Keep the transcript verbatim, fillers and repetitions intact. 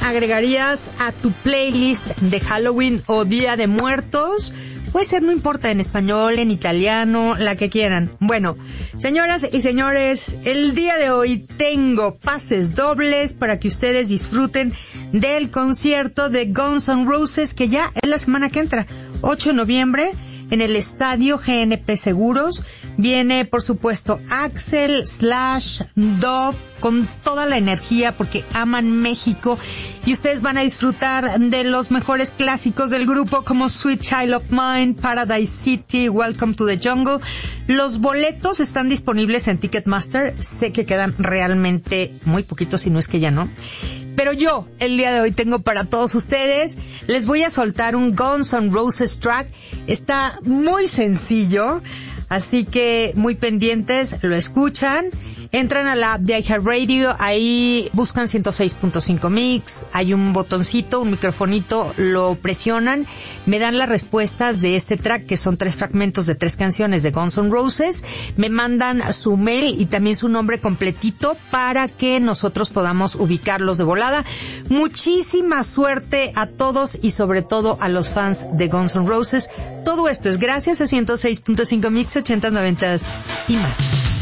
agregarías a tu playlist de Halloween o Día de Muertos? Puede ser, no importa, en español, en italiano, la que quieran. Bueno, señoras y señores, el día de hoy tengo pases dobles para que ustedes disfruten del concierto de Guns N' Roses, que ya es la semana que entra, ocho de noviembre, en el estadio G N P Seguros. Viene, por supuesto, Axl, Slash, Dove, con toda la energía porque aman México, y ustedes van a disfrutar de los mejores clásicos del grupo como Sweet Child of Mine, Paradise City, Welcome to the Jungle. Los boletos están disponibles en Ticketmaster. Sé que quedan realmente muy poquitos, si no es que ya no. Pero yo, el día de hoy, tengo para todos ustedes, les voy a soltar un Guns N' Roses track. Está muy sencillo, así que muy pendientes, lo escuchan. Entran a la app de iHeartRadio, ahí buscan ciento seis punto cinco Mix, hay un botoncito, un microfonito, lo presionan, me dan las respuestas de este track, que son tres fragmentos de tres canciones de Guns N' Roses, me mandan su mail y también su nombre completito para que nosotros podamos ubicarlos de volada. Muchísima suerte a todos y sobre todo a los fans de Guns N' Roses. Todo esto es gracias a ciento seis punto cinco Mix, ochentas, noventas y más.